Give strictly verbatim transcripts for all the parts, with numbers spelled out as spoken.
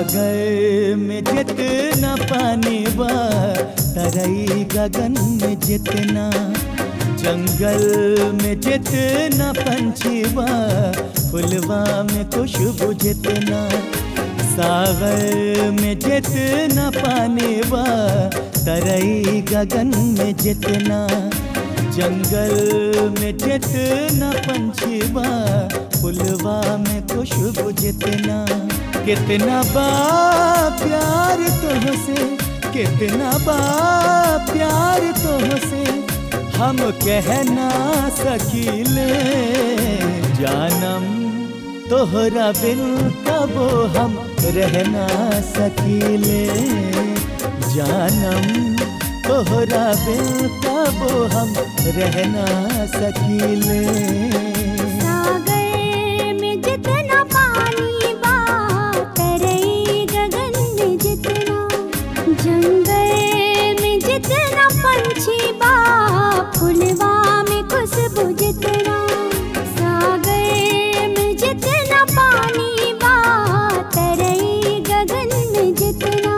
सागर में जितना पानी बा, तरई गगन में जितना, जंगल में जितना पंछी बा, फुलवा में खुशबू जितना। सागर में जितना पानी बा, तरई गगन में जितना, जंगल में जितना पंछी बा, फुलवा में खुशबू जितना। कितना बा प्यार तुझसे, कितना बा प्यार तुझसे, हम कह ना सकीले। जानम तोहरा बिन कबो हम रह ना सकीले। जानम तोहरा बिन कबो हम रह ना सकीले। सागर में जितना पानी बा, तरई गगन में जितना, जंगल में जितना पंछी बा, फुलवा में खुशबू जितना। सागर में जितना पानी बा, तरई गगन में जितना,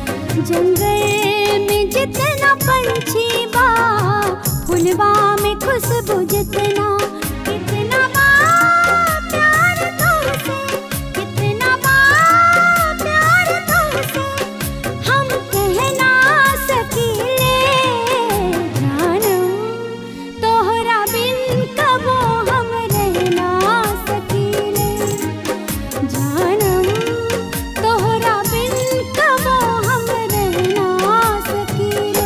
जंगल में जितना पंछी बा, फुलवा में खुशबू जितना। कितना बा प्यार तुझसे, कितना बा प्यार तुझसे, हम कह ना सकीले। जानम तोहरा बिन कबो हम रह ना सकीले। जानम तोहरा बिन कबो हम रह ना सकीले।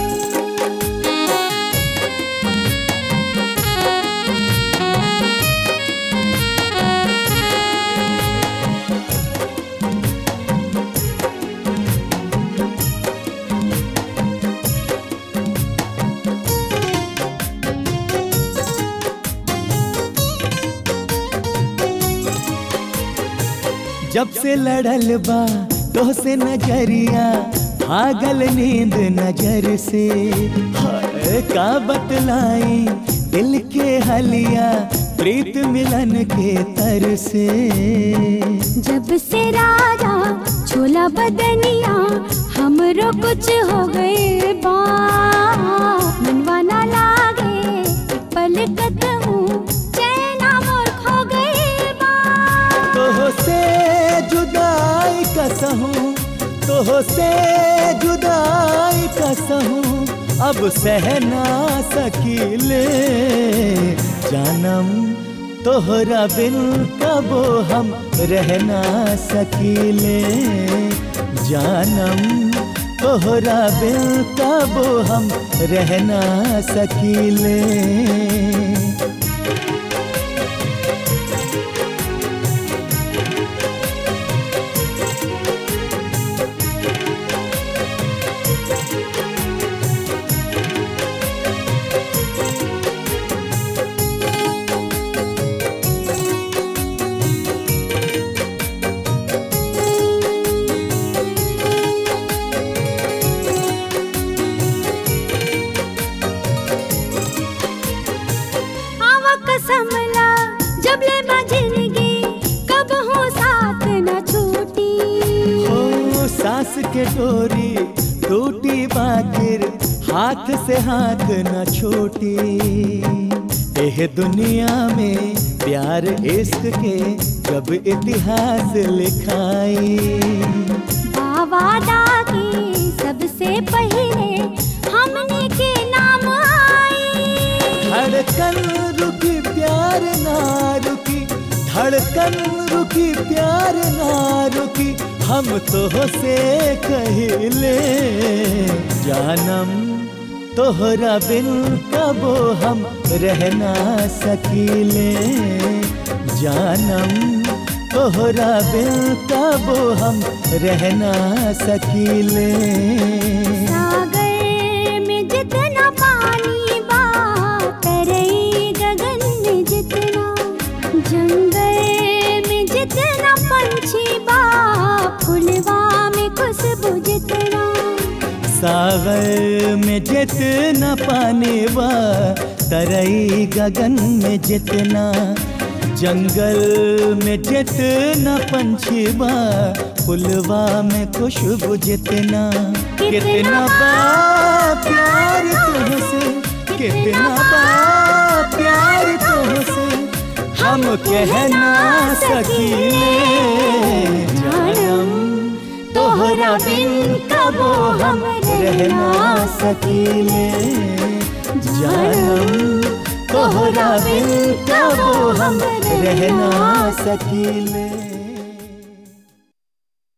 जब से लड़ल बा तोहसे नजरिया, भागल नींद नजर से। हाय का बतलाई दिल के हलिया, प्रीत मिलन के तर से। जब से राजा छोला बदनिया, हमरो कुछ हो गए बा। मनवा ना लागे पलकत हूँ, चैना मोर खो गए बा। तोह से जुदाई कसहूँ, तोह से जुदाई कसहूँ, अब सह ना सकीले। जानम तोहरा बिन कबो हम रह ना सकीले। जानम तोहरा बिन कबो हम रह ना सकीले। समला जब ले माँ जिंदगी, कब हो साथ न छूटी। ओ सास के डोरी टूटी बाकिर, हाथ से हाथ न छूटी। एह दुनिया में प्यार इश्क के जब इतिहास लिखाई। बाबा दादी सबसे पहले हमने के नाम आई। धड़कन रुकी प्यार ना रुकी, धड़कन रुकी प्यार ना रुकी, हम तो से कहिले। जानम तोहरा बिन कबो हम रह ना सकीले। जानम तोहरा बिन कबो हम रह ना सकीले। सागर में जितना पानी बा, तरई गगन में जितना, जंगल में जितना पंछी बा, फुलवा में खुशबू जितना। सागर में जितना पानी बा, तरई गगन में जितना, जंगल में जितना पंछी बा, फुलवा में खुशबू जितना, कितना बा प्यार तुझसे, कितना बा प्यार तुझसे हम कह ना सकीले। जानम तोहरा बिन कबो हम रह ना सकीले। जानम तोहरा बिन कबो हम रह ना सकीले।